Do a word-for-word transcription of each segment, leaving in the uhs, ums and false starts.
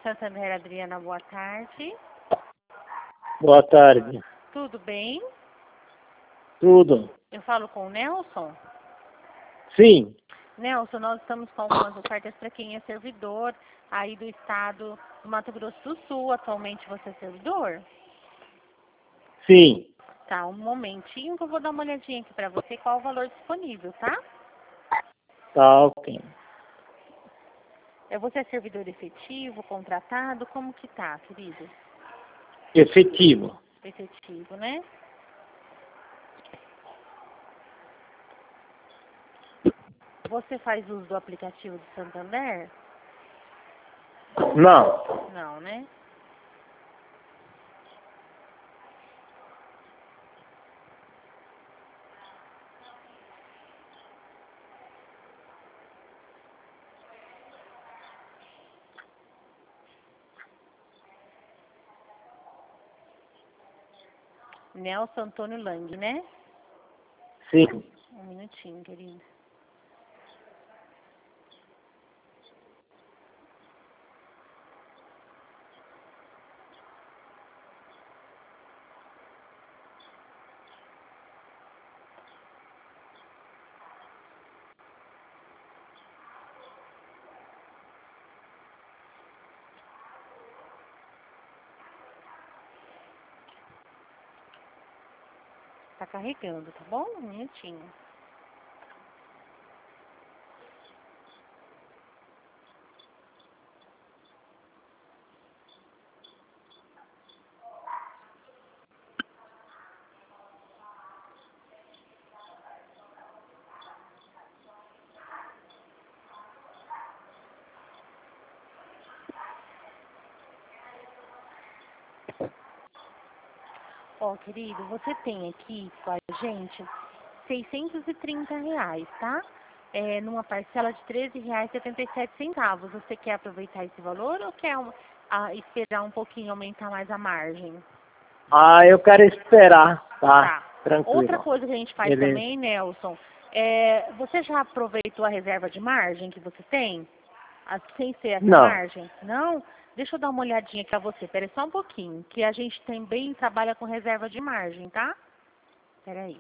Santander, Adriana, boa tarde. Boa tarde. Tudo bem? Tudo. Eu falo com o Nelson? Sim. Nelson, nós estamos com algumas ofertas para quem é servidor aí do estado do Mato Grosso do Sul. Atualmente você é servidor? Sim. Tá, um momentinho que eu vou dar uma olhadinha aqui para você qual o valor disponível, tá? Tá, ok. É, você é servidor efetivo, contratado? Como que tá, querido? Efetivo. Efetivo, né? Você faz uso do aplicativo do Santander? Não. Não, né? Nelson Antônio Lang, né? Sim. Um minutinho, querido. Tá carregando, tá bom? Um minutinho. Ó, querido, você tem aqui com a gente seiscentos e trinta reais, tá? É, numa parcela de treze reais e setenta e sete centavos. Você quer aproveitar esse valor ou quer um, a, esperar um pouquinho, aumentar mais a margem? Ah, eu quero esperar, tá? Tá. Tranquilo. Outra coisa que a gente faz Beleza. também, Nelson, é, você já aproveitou a reserva de margem que você tem? A- sem ser essa Não. margem? Não? Deixa eu dar uma olhadinha aqui a você. Pera aí só um pouquinho, que a gente também trabalha com reserva de margem, tá? Pera aí.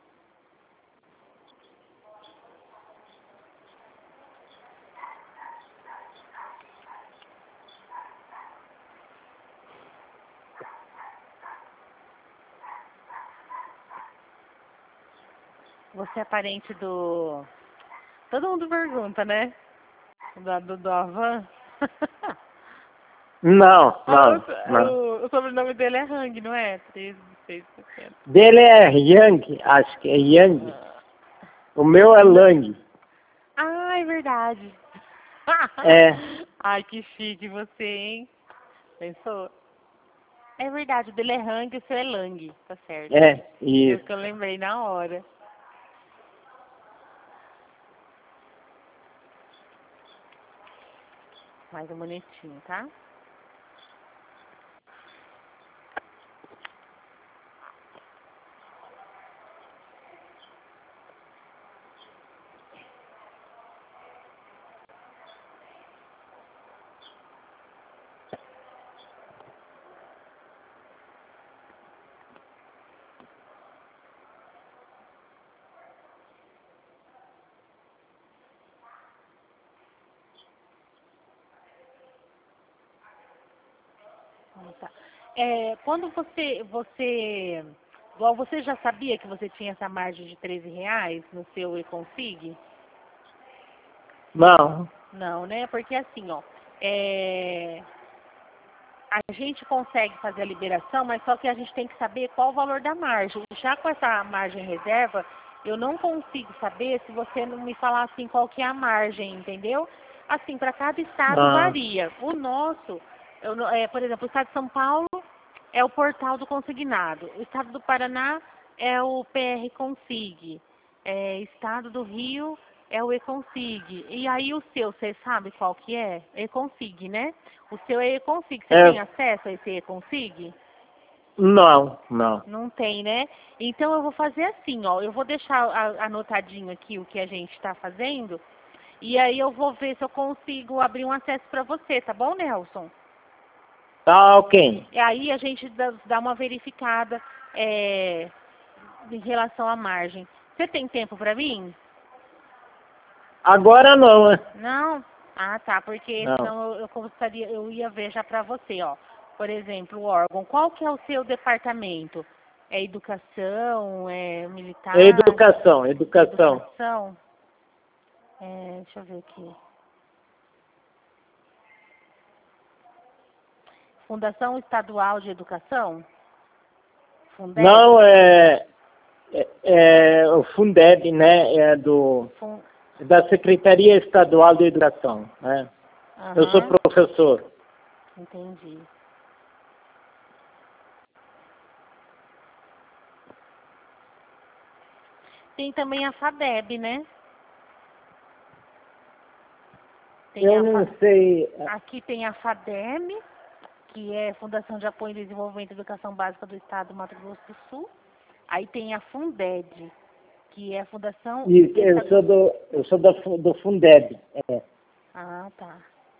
Você é parente do... Todo mundo pergunta, né? Do, do, do Avan. Não, Ah, não, não. o, o sobrenome dele é Hang, não é? treze, seis, setenta. Dele é Yang, acho que é Yang. O meu é Lang. Ah, é verdade. É. Ai, que chique você, hein? Pensou? É verdade, o dele é Hang e o seu é Lang, tá certo. É, Eu isso. que eu lembrei na hora. Mais um minutinho, tá? Vamos tá. É, quando você, você, igual você já sabia que você tinha essa margem de treze reais no seu e-config? Não. Não, né? Porque assim, ó, é, a gente consegue fazer a liberação, mas só que a gente tem que saber qual o valor da margem. Já com essa margem reserva, eu não consigo saber se você não me falar assim qual que é a margem, entendeu? Assim, para cada estado Ah, varia. O nosso, eu não- é, por exemplo, o estado de São Paulo é o portal do consignado. O estado do Paraná é o P R Consig. É, estado do Rio é o E-Consig. E aí o seu, você sabe qual que é? E-Consig, né? O seu é E-Consig. Você é, tem acesso a esse E-Consig? não, não. Não tem, né? Então eu vou fazer assim, ó. Eu vou deixar a- anotadinho aqui o que a gente está fazendo. E aí eu vou ver se eu consigo abrir um acesso para você, tá bom, Nelson? Tá ok. E aí a gente dá, dá uma verificada é, em relação à margem. Você tem tempo para mim? Agora não, né? Não? Ah, tá, porque Não. senão eu, eu gostaria, eu ia ver já para você, ó. Por exemplo, o órgão. Qual que é o seu departamento? É educação? É militar? Educação, educação. Educação? É, deixa eu ver aqui. Fundação Estadual de Educação? Fundeb? Não, é, é, é o Fundeb, né? É do, Fun... da Secretaria Estadual de Educação, né? Uhum. Eu sou professor. Entendi. Tem também a FADEB, né? Tem Eu a não Fa... sei. Aqui tem a FADEB, que é Fundação de Apoio e Desenvolvimento da Educação Básica do Estado do Mato Grosso do Sul. Aí tem a Funded, que é a Fundação... Isso, eu sou do, eu sou do, do Fundeb. É. Ah, tá.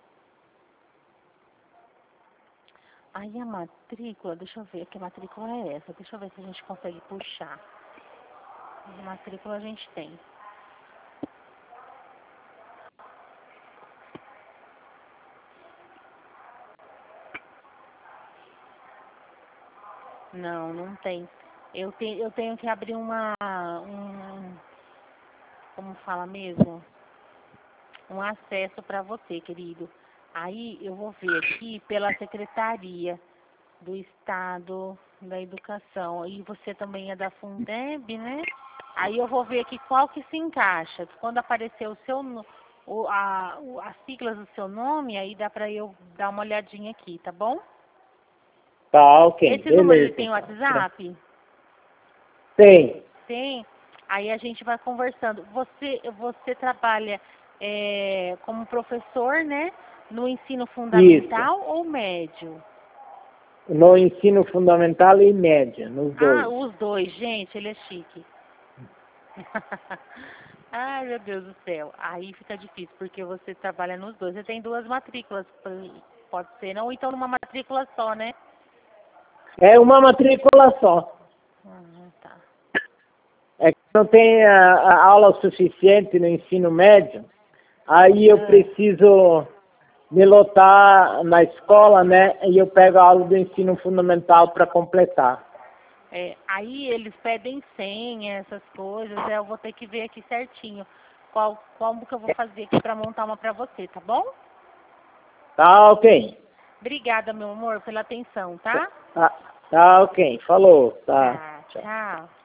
Aí a matrícula, deixa eu ver, que matrícula é essa? Deixa eu ver se a gente consegue puxar. A matrícula a gente tem. Não, não tem. Eu, te, eu tenho que abrir uma... Um, como fala mesmo? Um acesso para você, querido. Aí eu vou ver aqui pela Secretaria do Estado da Educação. E você também é da Fundeb, né? Aí eu vou ver aqui qual que se encaixa. Quando aparecer o seu, o, a, o, as siglas do seu nome, aí dá para eu dar uma olhadinha aqui, tá bom? Tá, ok. Esse Beleza. número ele tem WhatsApp? Tem. Tem. Aí a gente vai conversando. Você, você trabalha é, como professor, né? No ensino fundamental Isso. ou médio? No ensino fundamental e médio, nos Ah, dois. os dois, gente, ele é chique. Ai, meu Deus do céu. Aí fica difícil, porque você trabalha nos dois. Você tem duas matrículas, pode ser, não? Ou então numa matrícula só, né? É uma matrícula só. Ah, tá. É que não tem a, a aula suficiente no ensino médio, aí eu Ah. preciso me lotar na escola, né? E eu pego a aula do ensino fundamental para completar. É, aí eles pedem senha, essas coisas, é, eu vou ter que ver aqui certinho qual, como que eu vou fazer aqui para montar uma para você, tá bom? Tá ok. Obrigada, meu amor, pela atenção, tá? Tá, tá ok. Falou. Tá. Tá, Tchau. tchau.